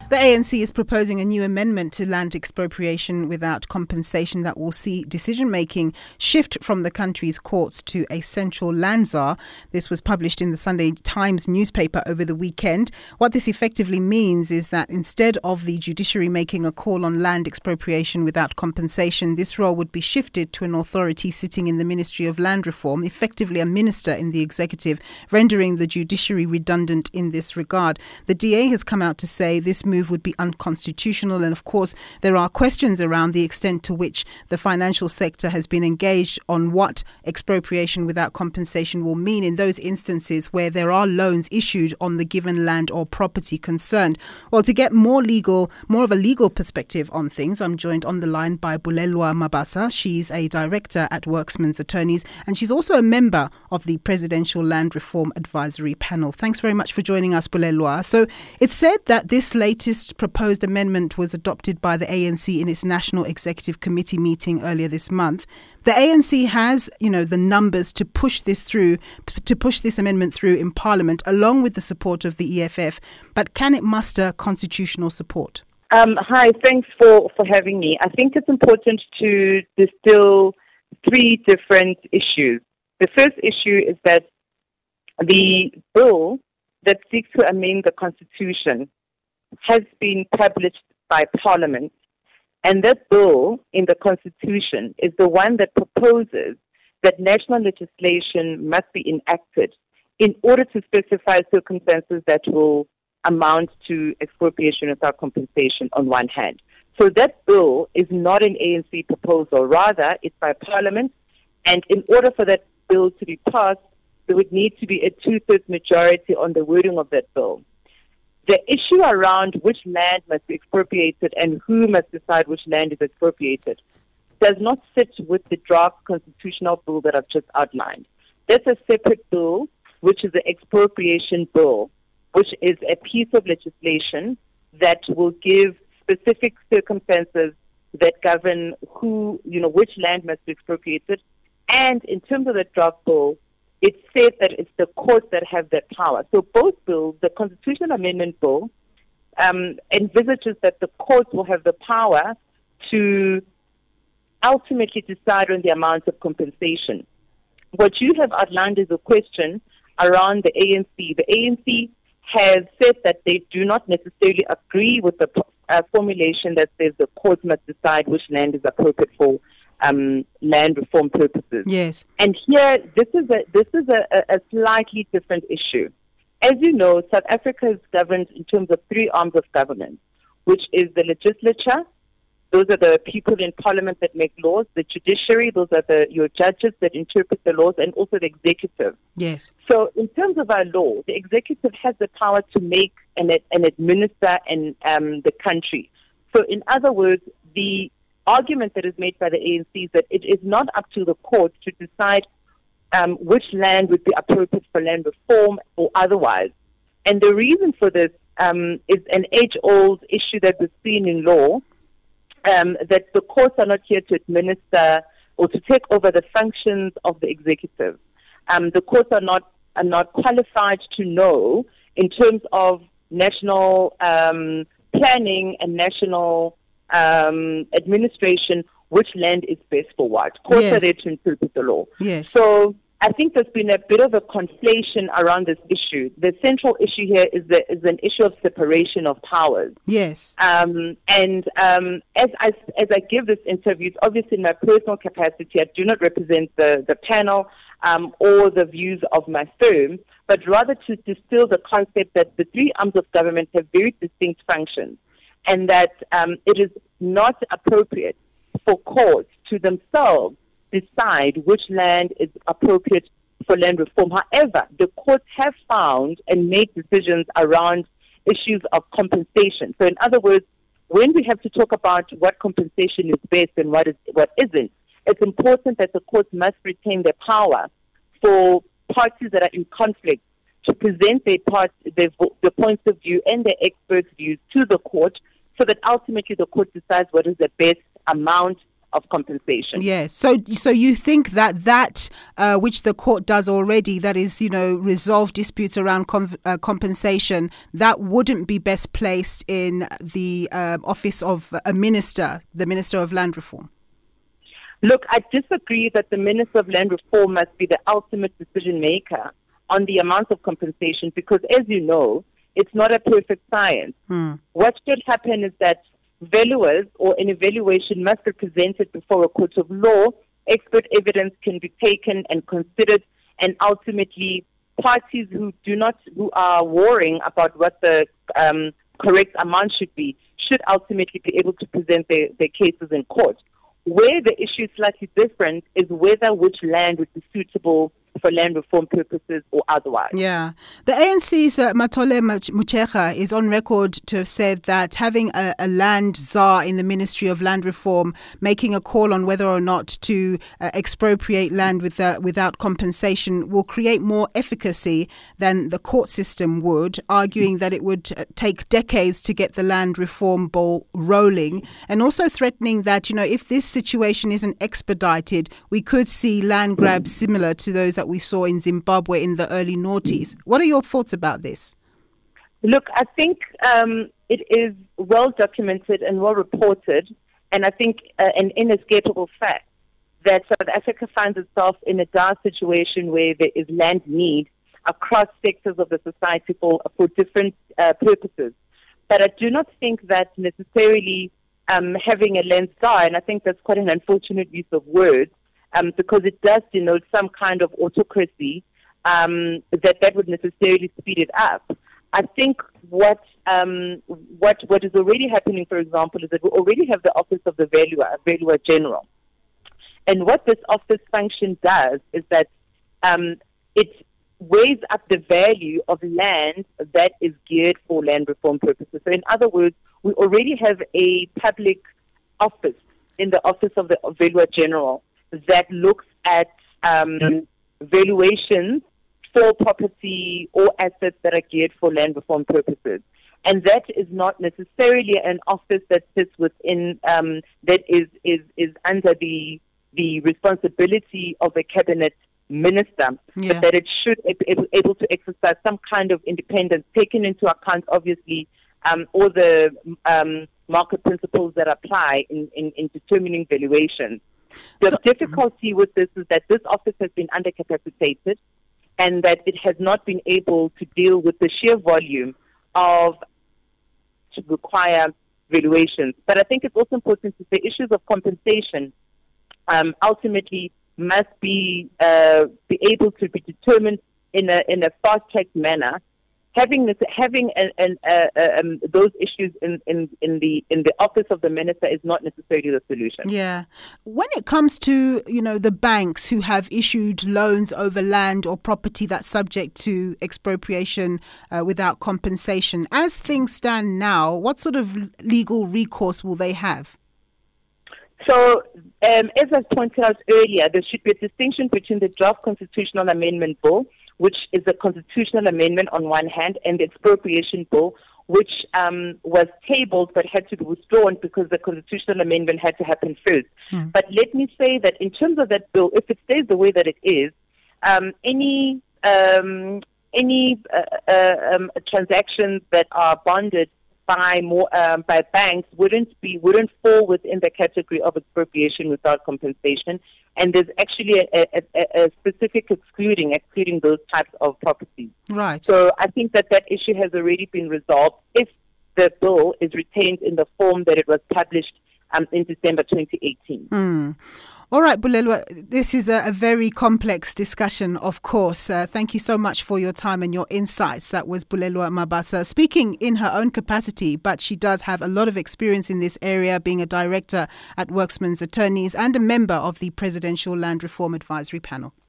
The ANC is proposing a new amendment to land expropriation without compensation that will see decision-making shift from the country's courts to a central land czar. This was published in the Sunday Times newspaper over the weekend. What this effectively means is that instead of the judiciary making a call on land expropriation without compensation, this role would be shifted to an authority sitting in the Ministry of Land Reform, effectively a minister in the executive, rendering the judiciary redundant in this regard. The DA has come out to say this move would be unconstitutional, and of course there are questions around the extent to which the financial sector has been engaged on what expropriation without compensation will mean in those instances where there are loans issued on the given land or property concerned. Well, to get more of a legal perspective on things, I'm joined on the line by Bulelwa Mabasa. She's a director at Worksmen's Attorneys, and she's also a member of the Presidential Land Reform Advisory Panel. Thanks very much for joining us, Bulelwa. So it's said that this latest proposed amendment was adopted by the ANC in its National Executive Committee meeting earlier this month. The ANC has, the numbers to push this amendment through in Parliament, along with the support of the EFF. But can it muster constitutional support? Hi, thanks for having me. I think it's important to distill three different issues. The first issue is that the bill that seeks to amend the Constitution has been published by Parliament, and that bill in the Constitution is the one that proposes that national legislation must be enacted in order to specify circumstances that will amount to expropriation without compensation on one hand. So that bill is not an ANC proposal, rather it's by Parliament, and in order for that bill to be passed, there would need to be a two-thirds majority on the wording of that bill. The issue around which land must be expropriated and who must decide which land is expropriated does not sit with the draft constitutional bill that I've just outlined. That's a separate bill, which is the expropriation bill, which is a piece of legislation that will give specific circumstances that govern which land must be expropriated. And in terms of the draft bill, it says that it's the courts that have that power. So both bills, the Constitutional Amendment Bill, envisages that the courts will have the power to ultimately decide on the amount of compensation. What you have outlined is a question around the ANC. The ANC has said that they do not necessarily agree with the formulation that says the courts must decide which land is appropriate for land reform purposes. Yes. And here, this is a slightly different issue. As you know, South Africa is governed in terms of three arms of government, which is the legislature. Those are the people in Parliament that make laws. The judiciary, those are your judges that interpret the laws, and also the executive. Yes. So in terms of our law, the executive has the power to make and administer the country. So in other words, the argument that is made by the ANC is that it is not up to the courts to decide which land would be appropriate for land reform or otherwise. And the reason for this is an age-old issue that we've seen in law, that the courts are not here to administer or to take over the functions of the executive. The courts are not qualified to know in terms of national planning and national administration which land is best for what. Courts are there to interpret the law. Yes. So I think there's been a bit of a conflation around this issue. The central issue here is an issue of separation of powers. Yes. As I give this interview, obviously in my personal capacity, I do not represent the panel or the views of my firm, but rather to distill the concept that the three arms of government have very distinct functions, and that it is not appropriate for courts to themselves decide which land is appropriate for land reform. However, the courts have found and made decisions around issues of compensation. So in other words, when we have to talk about what compensation is best and what isn't, it's important that the courts must retain their power for parties that are in conflict to present their points of view and their experts' views to the court, so that ultimately the court decides what is the best amount of compensation. Yes. So you think that which the court does already, that is, resolve disputes around compensation, that wouldn't be best placed in the office of a minister, the Minister of Land Reform? Look, I disagree that the Minister of Land Reform must be the ultimate decision maker on the amount of compensation because, as you know, it's not a perfect science. What should happen is that valuers or an evaluation must be presented before a court of law. Expert evidence can be taken and considered, and ultimately parties who are warring about what the correct amount should be should ultimately be able to present their cases in court. Where the issue is slightly different is whether which land would be suitable for land reform purposes or otherwise. Yeah. The ANC's Matole Motshekga is on record to have said that having a land czar in the Ministry of Land Reform making a call on whether or not to expropriate land without compensation will create more efficacy than the court system would, arguing that it would take decades to get the land reform ball rolling, and also threatening that, if this situation isn't expedited, we could see land grabs similar to those that we saw in Zimbabwe in the early noughties. What are your thoughts about this? Look, I think it is well documented and well reported, and I think an inescapable fact that South Africa finds itself in a dire situation where there is land need across sectors of the society for different purposes. But I do not think that necessarily having a land czar, and I think that's quite an unfortunate use of words, because it does denote some kind of autocracy that would necessarily speed it up. I think what is already happening, for example, is that we already have the Office of the Valuer General. And what this office function does is that it weighs up the value of land that is geared for land reform purposes. So in other words, we already have a public office in the Office of the Valuer General that looks at valuations for property or assets that are geared for land reform purposes. And that is not necessarily an office that sits within, that is under the responsibility of a cabinet minister, but that it should be able to exercise some kind of independence, taking into account, obviously, all the market principles that apply in determining valuations. The difficulty with this is that this office has been undercapacitated and that it has not been able to deal with the sheer volume of to require valuations. But I think it's also important to say issues of compensation ultimately must be able to be determined in a fast-tracked manner. Having those issues in the office of the minister is not necessarily the solution. Yeah, when it comes to the banks who have issued loans over land or property that's subject to expropriation without compensation, as things stand now, what sort of legal recourse will they have? So, as I pointed out earlier, there should be a distinction between the draft constitutional amendment bill, which is a constitutional amendment on one hand, and the expropriation bill, which was tabled but had to be withdrawn because the constitutional amendment had to happen first. But let me say that in terms of that bill, if it stays the way that it is, any transactions that are bonded by banks wouldn't fall within the category of expropriation without compensation, and there's actually a specific excluding those types of properties. Right. So I think that issue has already been resolved if the bill is retained in the form that it was published in December 2018. All right, Bulelwa, this is a very complex discussion, of course. Thank you so much for your time and your insights. That was Bulelwa Mabasa speaking in her own capacity, but she does have a lot of experience in this area, being a director at Worksman's Attorneys and a member of the Presidential Land Reform Advisory Panel.